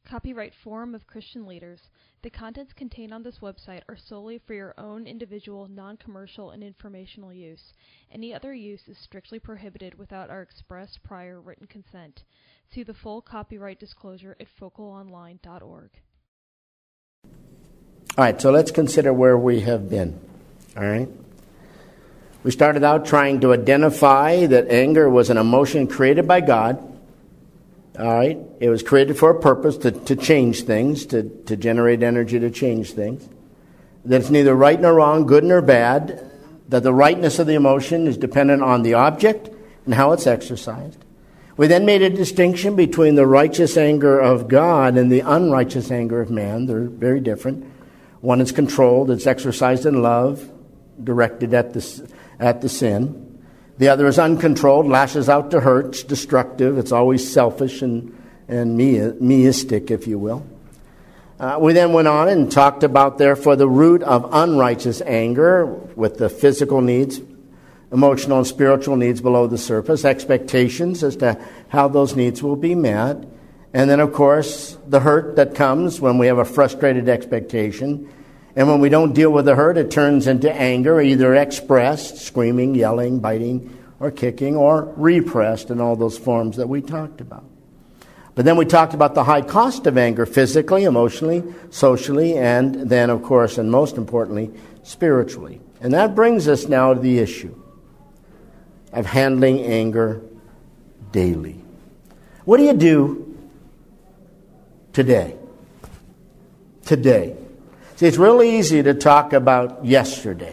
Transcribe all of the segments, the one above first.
Copyright Forum of Christian Leaders. The contents contained on this website are solely for your own individual, non-commercial, and informational use. Any other use is strictly prohibited without our express prior written consent. See the full copyright disclosure at focalonline.org. All right, so let's consider where we have been. All right? We started out trying to identify that anger was an emotion created by God. All right? It was created for a purpose, to change things, to generate energy to change things. That it's neither right nor wrong, good nor bad. That the rightness of the emotion is dependent on the object and how it's exercised. We then made a distinction between the righteous anger of God and the unrighteous anger of man. They're very different. One is controlled, it's exercised in love, directed at the sin. The other is uncontrolled, lashes out to hurt, it's destructive, it's always selfish and meistic, if you will. We then went on and talked about, therefore, the root of unrighteous anger with the physical needs, emotional and spiritual needs below the surface, expectations as to how those needs will be met. And then, of course, the hurt that comes when we have a frustrated expectation. And when we don't deal with the hurt, it turns into anger, either expressed, screaming, yelling, biting, or kicking, or repressed in all those forms that we talked about. But then we talked about the high cost of anger, physically, emotionally, socially, and then, of course, and most importantly, spiritually. And that brings us now to the issue of handling anger daily. What do you do today? Today. See, it's really easy to talk about yesterday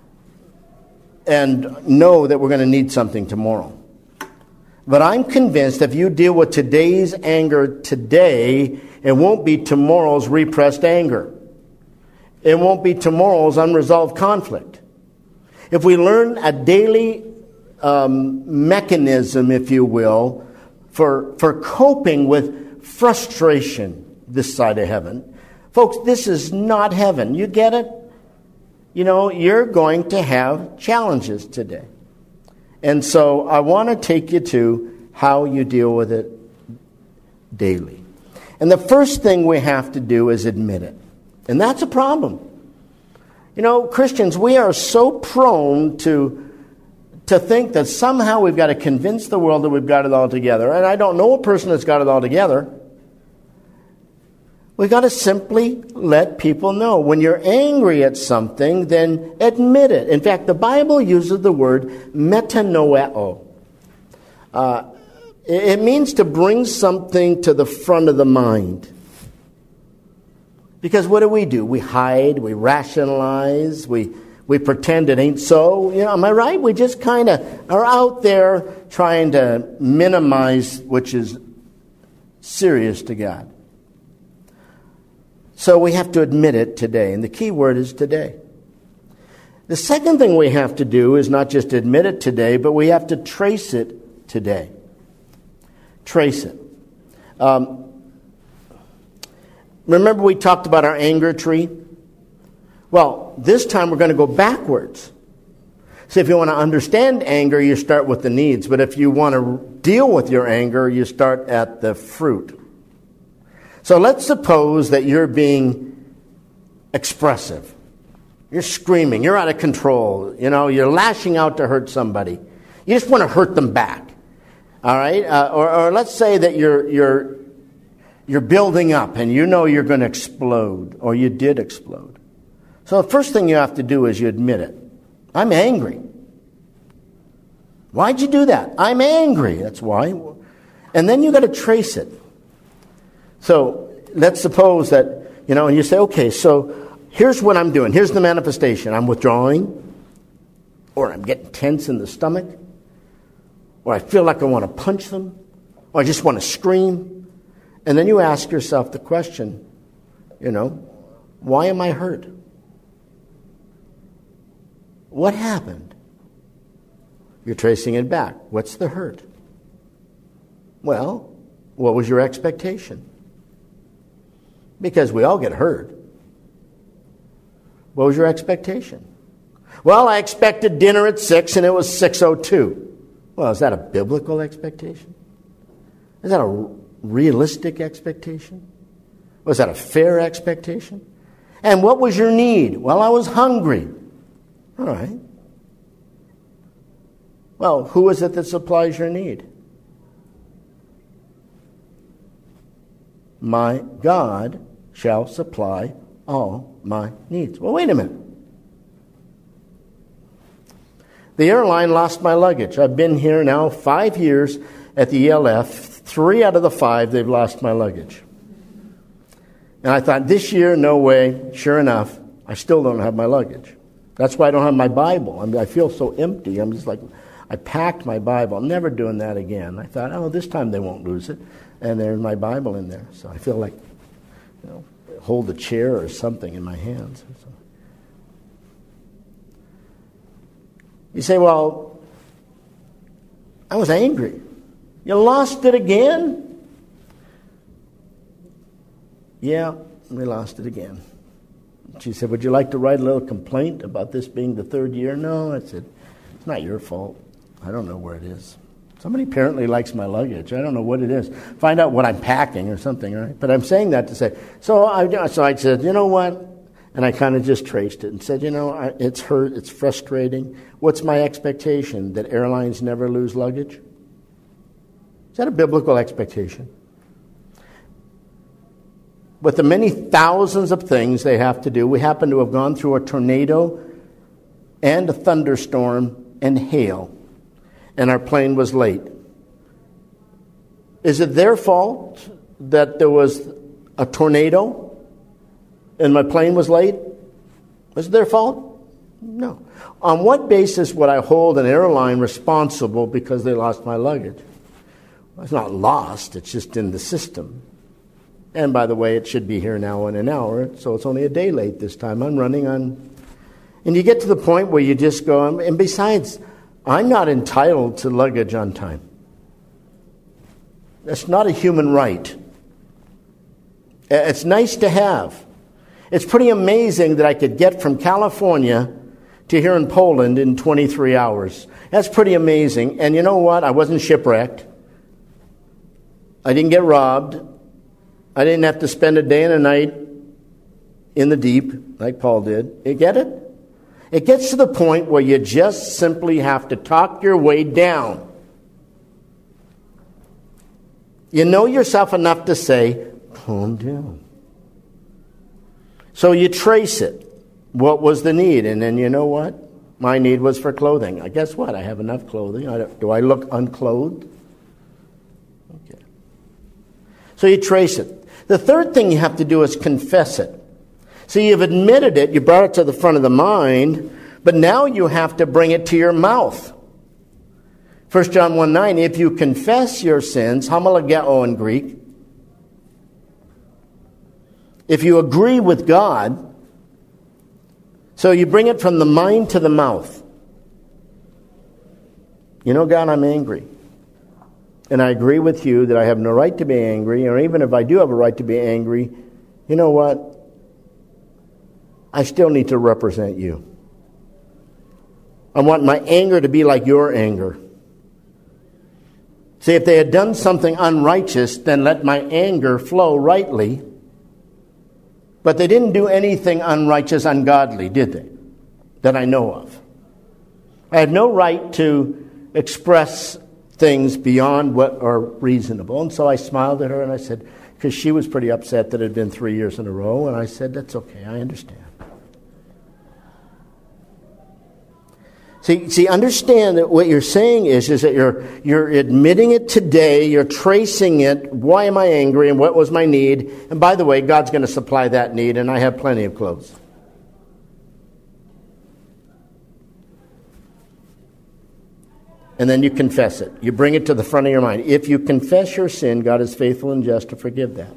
and know that we're going to need something tomorrow. But I'm convinced if you deal with today's anger today, it won't be tomorrow's repressed anger. It won't be tomorrow's unresolved conflict. If we learn a daily mechanism, if you will, for coping with frustration this side of heaven, folks, this is not heaven. You get it? You know, you're going to have challenges today. And so I want to take you to how you deal with it daily. And the first thing we have to do is admit it. And that's a problem. You know, Christians, we are so prone to think that somehow we've got to convince the world that we've got it all together. And I don't know a person that's got it all together. We've got to simply let people know. When you're angry at something, then admit it. In fact, the Bible uses the word metanoeo. It means to bring something to the front of the mind. Because what do? We hide, we rationalize, we pretend it ain't so. You know, am I right? We just kind of are out there trying to minimize which is serious to God. So we have to admit it today, and the key word is today. The second thing we have to do is not just admit it today, but we have to trace it today. Trace it. Remember we talked about our anger tree? Well, this time we're going to go backwards. So if you want to understand anger, you start with the needs. But if you want to deal with your anger, you start at the fruit. So let's suppose that you're being expressive. You're screaming. You're out of control. You know, you're lashing out to hurt somebody. You just want to hurt them back. All right? Or let's say that you're building up and you know you're going to explode, or you did explode. So the first thing you have to do is you admit it. I'm angry. Why'd you do that? I'm angry. That's why. And then you got to trace it. So let's suppose that, you know, and you say, okay, so here's what I'm doing. Here's the manifestation. I'm withdrawing, or I'm getting tense in the stomach, or I feel like I want to punch them, or I just want to scream. And then you ask yourself the question, you know, why am I hurt? What happened? You're tracing it back. What's the hurt? Well, what was your expectation? Because we all get hurt. What was your expectation? Well, I expected dinner at 6 and it was 6:02. Well, is that a biblical expectation? Is that a realistic expectation? Was that a fair expectation? And what was your need? Well, I was hungry. All right. Well, who is it that supplies your need? My God shall supply all my needs. Well, wait a minute. The airline lost my luggage. I've been here now 5 years at the ELF. 3 out of the 5, they've lost my luggage. And I thought, this year, no way. Sure enough, I still don't have my luggage. That's why I don't have my Bible. I feel so empty. I'm just like, I packed my Bible. I'm never doing that again. I thought, oh, this time they won't lose it. And there's my Bible in there. So I feel like, hold a chair or something in my hands. So. You say, well, I was angry. You lost it again? Yeah, we lost it again. She said, would you like to write a little complaint about this being the 3rd year? No, I said, it's not your fault. I don't know where it is. Somebody apparently likes my luggage. I don't know what it is. Find out what I'm packing or something, right? But I'm saying that to say, so I said, you know what? And I kind of just traced it and said, it's hurt, it's frustrating. What's my expectation? That airlines never lose luggage? Is that a biblical expectation? With the many thousands of things they have to do, we happen to have gone through a tornado and a thunderstorm and hail, and our plane was late. Is it their fault that there was a tornado and my plane was late? Was it their fault? No. On what basis would I hold an airline responsible because they lost my luggage? Well, it's not lost, it's just in the system. And by the way, it should be here now in an hour, so it's only a day late this time. I'm running on. And you get to the point where you just go, and besides, I'm not entitled to luggage on time. That's not a human right. It's nice to have. It's pretty amazing that I could get from California to here in Poland in 23 hours. That's pretty amazing. And you know what? I wasn't shipwrecked. I didn't get robbed. I didn't have to spend a day and a night in the deep like Paul did. You get it? It gets to the point where you just simply have to talk your way down. You know yourself enough to say, calm down. So you trace it. What was the need? And then you know what? My need was for clothing. Guess what? I have enough clothing. Do I look unclothed? Okay. So you trace it. The third thing you have to do is confess it. So you've admitted it, you brought it to the front of the mind, but now you have to bring it to your mouth. 1 John 1:9, if you confess your sins, homologeo in Greek, if you agree with God, so you bring it from the mind to the mouth. You know, God, I'm angry. And I agree with you that I have no right to be angry, or even if I do have a right to be angry, you know what? I still need to represent you. I want my anger to be like your anger. See, if they had done something unrighteous, then let my anger flow rightly. But they didn't do anything unrighteous, ungodly, did they? That I know of. I had no right to express things beyond what are reasonable. And so I smiled at her and I said, because she was pretty upset that it had been 3 years in a row, and I said, that's okay, I understand. See, understand that what you're saying is that you're admitting it today, you're tracing it, why am I angry and what was my need? And by the way, God's going to supply that need, and I have plenty of clothes. And then you confess it. You bring it to the front of your mind. If you confess your sin, God is faithful and just to forgive that.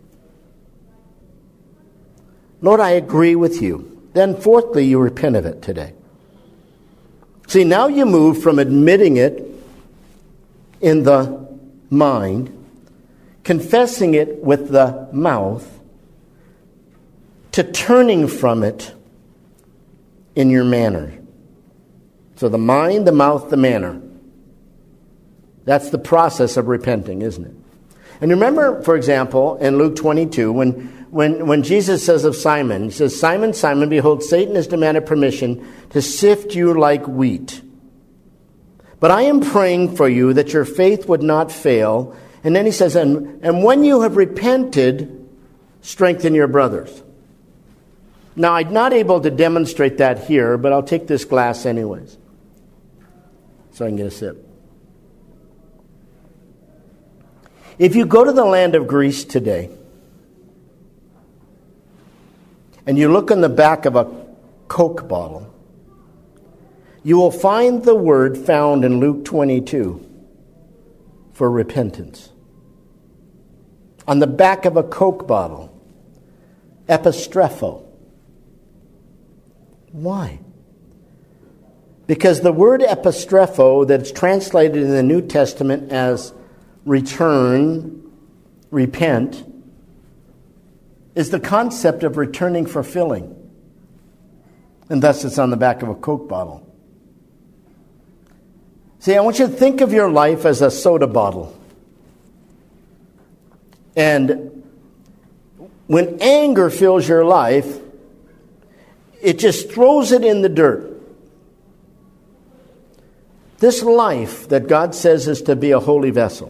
Lord, I agree with you. Then fourthly, you repent of it today. See, now you move from admitting it in the mind, confessing it with the mouth, to turning from it in your manner. So the mind, the mouth, the manner. That's the process of repenting, isn't it? And remember, for example, in Luke 22, when when Jesus says of Simon, he says, Simon, Simon, behold, Satan has demanded permission to sift you like wheat. But I am praying for you that your faith would not fail. And then he says, and when you have repented, strengthen your brothers. Now, I'm not able to demonstrate that here, but I'll take this glass anyways, so I can get a sip. If you go to the land of Greece today, and you look on the back of a Coke bottle, you will find the word found in Luke 22 for repentance. On the back of a Coke bottle, epistrepho. Why? Because the word epistrepho that's translated in the New Testament as return, repent, is the concept of returning for filling. And thus it's on the back of a Coke bottle. See, I want you to think of your life as a soda bottle. And when anger fills your life, it just throws it in the dirt. This life that God says is to be a holy vessel.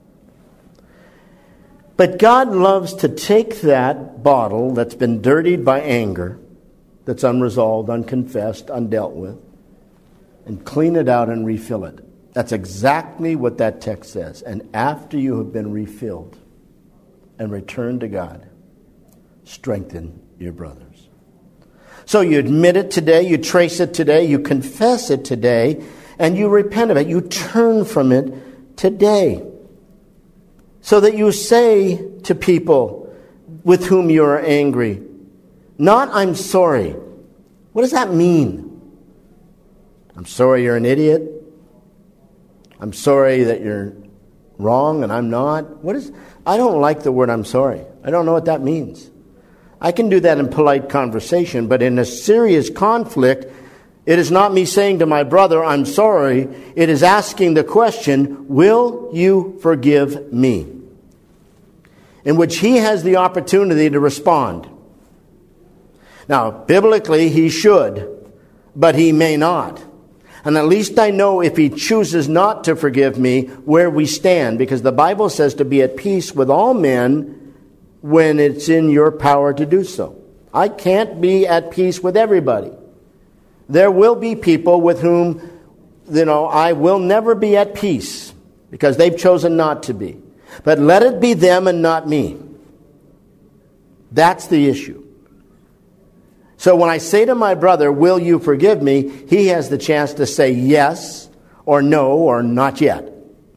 But God loves to take that bottle that's been dirtied by anger, that's unresolved, unconfessed, undealt with, and clean it out and refill it. That's exactly what that text says. And after you have been refilled and returned to God, strengthen your brothers. So you admit it today, you trace it today, you confess it today, and you repent of it. You turn from it today. So that you say to people with whom you are angry, not I'm sorry. What does that mean? I'm sorry you're an idiot. I'm sorry that you're wrong and I'm not. I don't like the word I'm sorry. I don't know what that means. I can do that in polite conversation, but in a serious conflict, it is not me saying to my brother, I'm sorry. It is asking the question, will you forgive me? In which he has the opportunity to respond. Now, biblically, he should, but he may not. And at least I know if he chooses not to forgive me, where we stand. Because the Bible says to be at peace with all men when it's in your power to do so. I can't be at peace with everybody. There will be people with whom, I will never be at peace because they've chosen not to be. But let it be them and not me. That's the issue. So when I say to my brother, will you forgive me? He has the chance to say yes or no or not yet.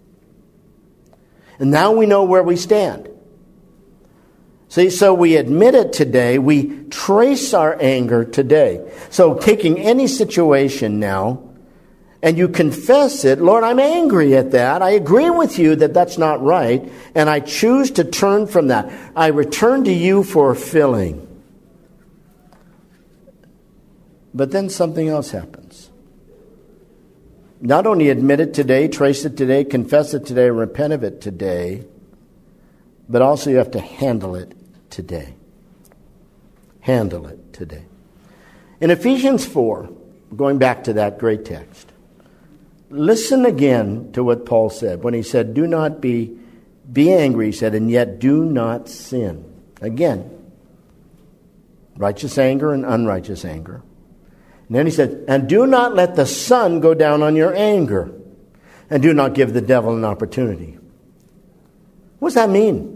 And now we know where we stand. See, so we admit it today. We trace our anger today. So taking any situation now, and you confess it, Lord, I'm angry at that. I agree with you that that's not right, and I choose to turn from that. I return to you for filling. But then something else happens. Not only admit it today, trace it today, confess it today, repent of it today, but also you have to handle it today. Handle it today. In Ephesians 4, going back to that great text, listen again to what Paul said when he said, do not be angry, he said, and yet do not sin. Again, righteous anger and unrighteous anger. And then he said, and do not let the sun go down on your anger, and do not give the devil an opportunity. What does that mean?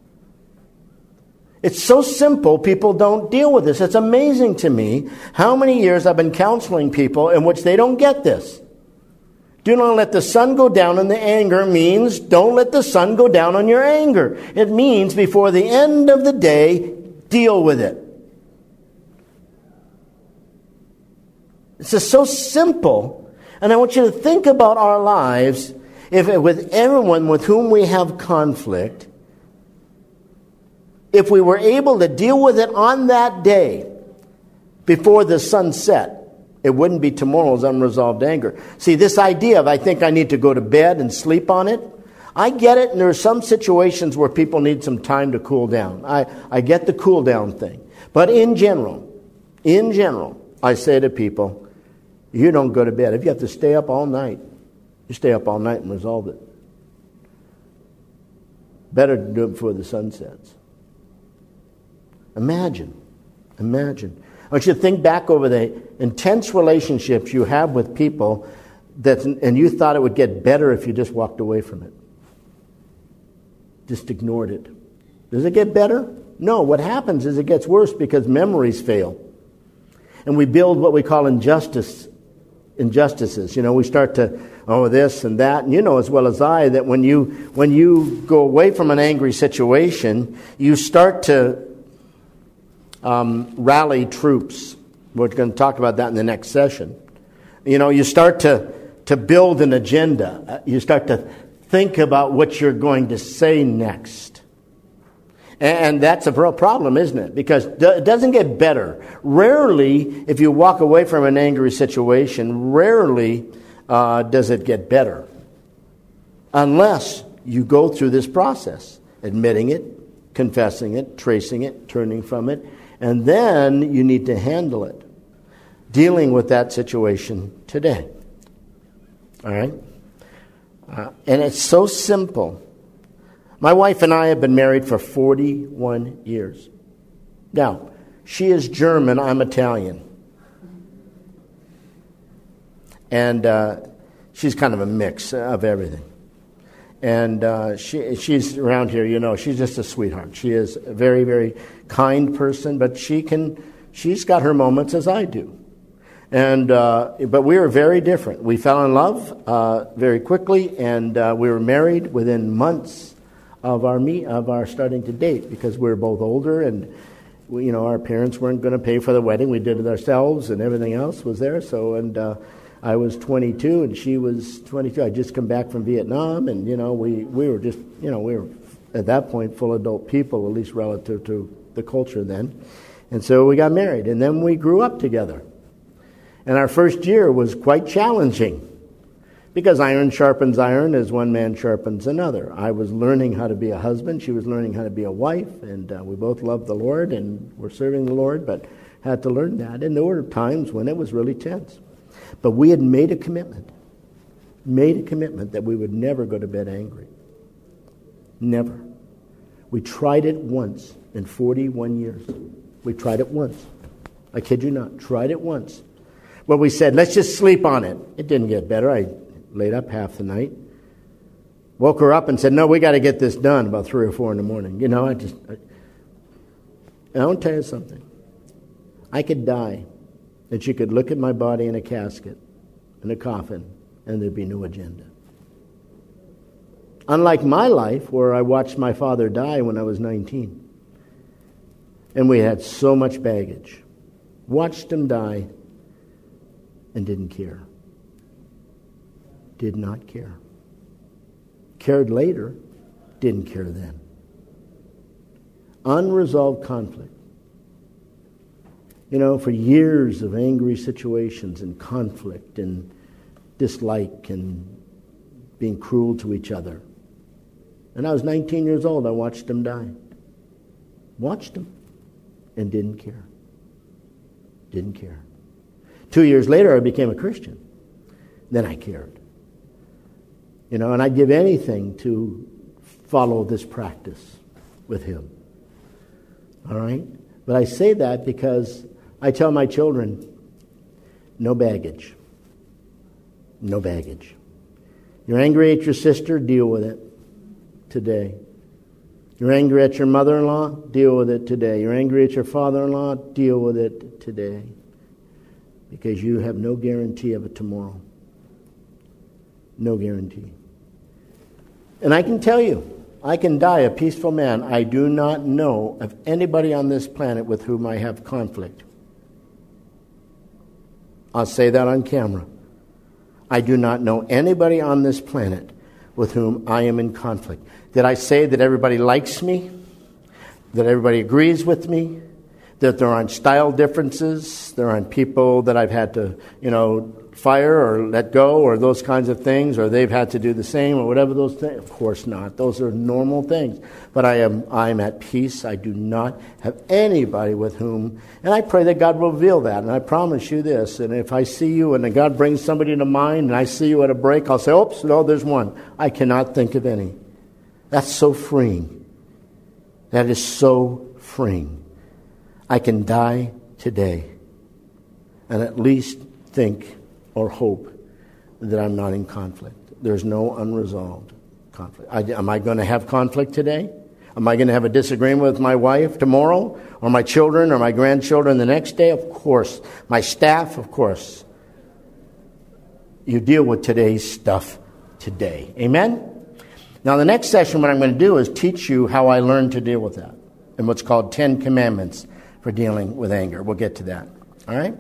It's so simple, people don't deal with this. It's amazing to me how many years I've been counseling people in which they don't get this. Do not let the sun go down on the anger means don't let the sun go down on your anger. It means before the end of the day, deal with it. It's just so simple. And I want you to think about our lives with everyone with whom we have conflict. If we were able to deal with it on that day before the sun set, it wouldn't be tomorrow's unresolved anger. See, this idea of I think I need to go to bed and sleep on it, I get it, and there are some situations where people need some time to cool down. I get the cool down thing. But in general, I say to people, you don't go to bed. If you have to stay up all night, you stay up all night and resolve it. Better to do it before the sun sets. Imagine. I want you to think back over the intense relationships you have with people and you thought it would get better if you just walked away from it. Just ignored it. Does it get better? No. What happens is it gets worse because memories fail. And we build what we call injustices. We start to, this and that. And you know as well as I that when you go away from an angry situation, you start to rally troops. We're going to talk about that in the next session. You start to build an agenda. You start to think about what you're going to say next. And that's a real problem, isn't it? Because it doesn't get better. Rarely, if you walk away from an angry situation, rarely does it get better. Unless you go through this process, admitting it, confessing it, tracing it, turning from it, and then you need to handle it. Dealing with that situation today. All right? And it's so simple. My wife and I have been married for 41 years. Now, she is German, I'm Italian. And she's kind of a mix of everything. And she's around here, she's just a sweetheart. She is a very, very kind person, but she's got her moments as I do. And but we are very different. We fell in love very quickly, and we were married within months of our starting to date, because we were both older, and our parents weren't going to pay for the wedding. We did it ourselves, and everything else was there. So, and I was 22, and she was 22. I'd just come back from Vietnam, and we were just we were at that point full adult people, at least relative to the culture then. And so we got married, and then we grew up together. And our first year was quite challenging, because iron sharpens iron as one man sharpens another. I was learning how to be a husband. She was learning how to be a wife. And we both loved the Lord and were serving the Lord, but had to learn that. And there were times when it was really tense. But we had made a commitment that we would never go to bed angry. Never. We tried it once in 41 years. We tried it once. I kid you not. Tried it once. Well, we said, let's just sleep on it. It didn't get better. I laid up half the night. Woke her up and said, no, we got to get this done about 3 or 4 in the morning. I want to tell you something. I could die, and she could look at my body in a casket, in a coffin, and there'd be no agenda. Unlike my life, where I watched my father die when I was 19. And we had so much baggage. Watched him die and didn't care. Did not care. Cared later, didn't care then. Unresolved conflict. For years of angry situations and conflict and dislike and being cruel to each other. And I was 19 years old, I watched him die. Watched him and didn't care. Didn't care. 2 years later, I became a Christian. Then I cared. And I'd give anything to follow this practice with him. All right? But I say that because I tell my children, no baggage. No baggage. You're angry at your sister, deal with it today. You're angry at your mother-in-law, deal with it today. You're angry at your father-in-law, deal with it today. Because you have no guarantee of it tomorrow. No guarantee. And I can tell you, I can die a peaceful man. I do not know of anybody on this planet with whom I have conflict. I'll say that on camera. I do not know anybody on this planet with whom I am in conflict. Did I say that everybody likes me? That everybody agrees with me? that there aren't style differences, there aren't people that I've had to, fire or let go or those kinds of things, or they've had to do the same or whatever those things. Of course not. Those are normal things. But I am at peace. I do not have anybody with whom, and I pray that God will reveal that. And I promise you this, and if I see you and God brings somebody to mind and I see you at a break, I'll say, oops, no, there's one. I cannot think of any. That's so freeing. That is so freeing. I can die today and at least think or hope that I'm not in conflict. There's no unresolved conflict. Am I going to have conflict today? Am I going to have a disagreement with my wife tomorrow? Or my children or my grandchildren the next day? Of course. My staff? Of course. You deal with today's stuff today. Amen? Now the next session, what I'm going to do is teach you how I learned to deal with that. And what's called 10 Commandments for dealing with anger. We'll get to that. All right?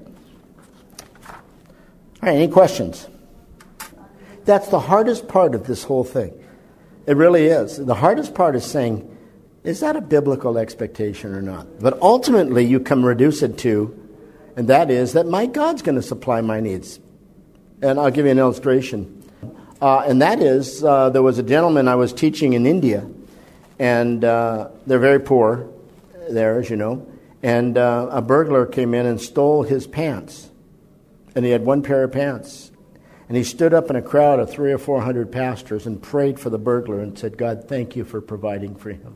All right, any questions? That's the hardest part of this whole thing. It really is. The hardest part is saying, is that a biblical expectation or not? But ultimately, you can reduce it to, and that is that my God's going to supply my needs. And I'll give you an illustration. And that is, there was a gentleman I was teaching in India, and they're very poor there, as you know. And a burglar came in and stole his pants. And he had one pair of pants. And he stood up in a crowd of 300 or 400 pastors and prayed for the burglar and said, God, thank you for providing for him.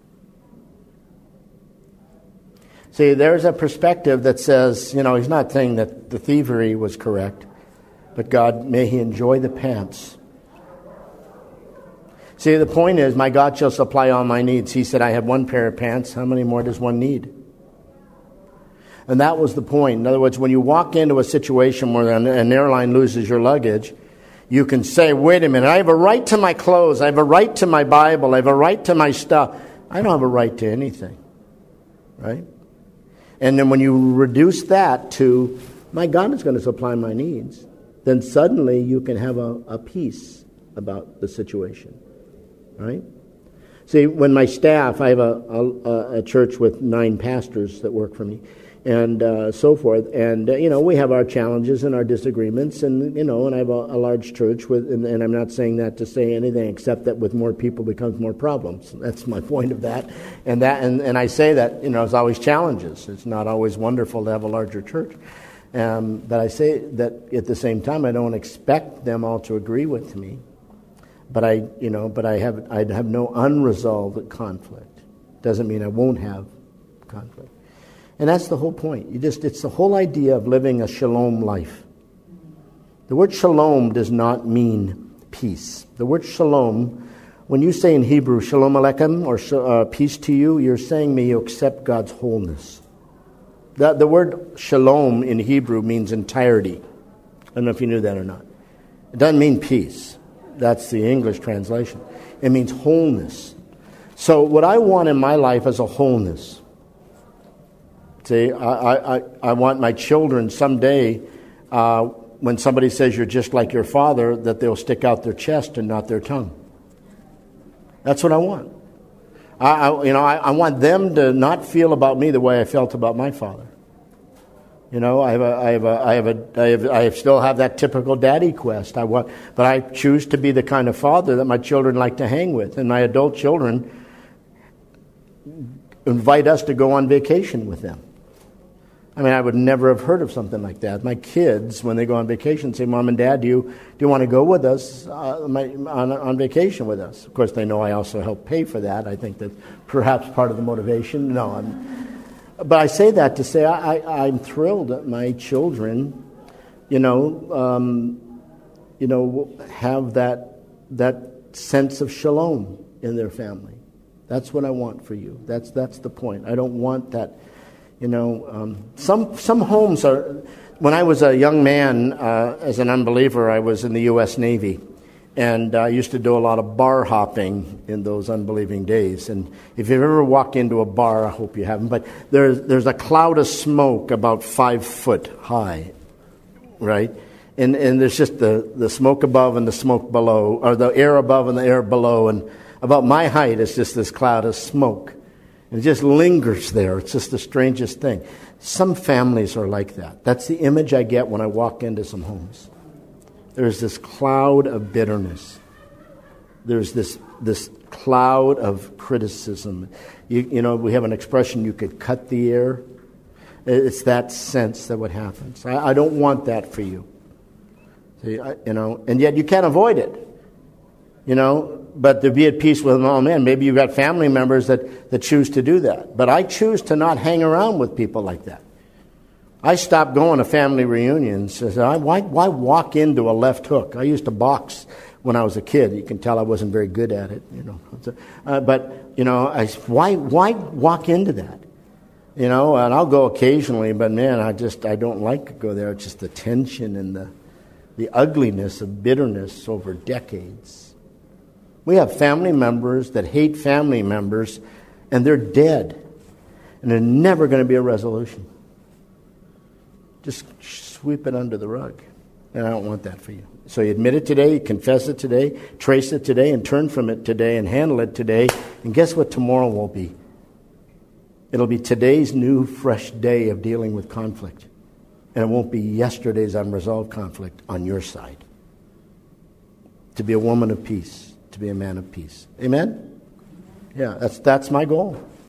See, there's a perspective that says, he's not saying that the thievery was correct, but God, may he enjoy the pants. See, the point is, my God shall supply all my needs. He said, I have one pair of pants. How many more does one need? And that was the point. In other words, when you walk into a situation where an airline loses your luggage, you can say, wait a minute, I have a right to my clothes. I have a right to my Bible. I have a right to my stuff. I don't have a right to anything. Right? And then when you reduce that to, my God is going to supply my needs, then suddenly you can have a peace about the situation. Right? See, when my staff, I have a church with 9 pastors that work for me, and so forth. And, we have our challenges and our disagreements, and, and I have a large church, and I'm not saying that to say anything except that with more people becomes more problems. That's my point of that. And I say that, there's always challenges. It's not always wonderful to have a larger church. But I say that at the same time, I don't expect them all to agree with me. But I have no unresolved conflict. Doesn't mean I won't have conflict. And that's the whole point. It's the whole idea of living a shalom life. The word shalom does not mean peace. The word shalom, when you say in Hebrew, shalom aleichem, or peace to you, you're saying may you accept God's wholeness. The word shalom in Hebrew means entirety. I don't know if you knew that or not. It doesn't mean peace. That's the English translation. It means wholeness. So what I want in my life is a wholeness. See, I want my children someday, when somebody says you're just like your father, that they'll stick out their chest and not their tongue. That's what I want. I want them to not feel about me the way I felt about my father. I still have that typical daddy quest. But I choose to be the kind of father that my children like to hang with, and my adult children invite us to go on vacation with them. I would never have heard of something like that. My kids, when they go on vacation, say, Mom and Dad, do you want to go with us on vacation with us? Of course, they know I also help pay for that. I think that's perhaps part of the motivation. But I say that to say I'm thrilled that my children, have that sense of shalom in their family. That's what I want for you. That's the point. I don't want that. Some homes are. When I was a young man, as an unbeliever, I was in the U.S. Navy, and I used to do a lot of bar hopping in those unbelieving days. And if you've ever walked into a bar, I hope you haven't, but there's a cloud of smoke about 5 foot high, right? And there's just the smoke above and the smoke below, or the air above and the air below, and about my height, it's just this cloud of smoke. And it just lingers there. It's just the strangest thing. Some families are like that. That's the image I get when I walk into some homes. There's this cloud of bitterness. There's this cloud of criticism. You know, we have an expression, you could cut the air. It's that sense that what happens. I don't want that for you. See, you know, and yet you can't avoid it. You know, but to be at peace with all men. Maybe you've got family members that choose to do that. But I choose to not hang around with people like that. I stopped going to family reunions. Why walk into a left hook? I used to box when I was a kid. You can tell I wasn't very good at it, you know. But, you know, why walk into that? You know, and I'll go occasionally, but man, I don't like to go there. It's just the tension and the ugliness of bitterness over decades. We have family members that hate family members, and they're dead. And there's never going to be a resolution. Just sweep it under the rug. And I don't want that for you. So you admit it today, you confess it today, trace it today, and turn from it today, and handle it today. And guess what tomorrow will be? It'll be today's new, fresh day of dealing with conflict. And it won't be yesterday's unresolved conflict on your side. To be a woman of peace, to be a man of peace. Amen? Yeah, that's my goal.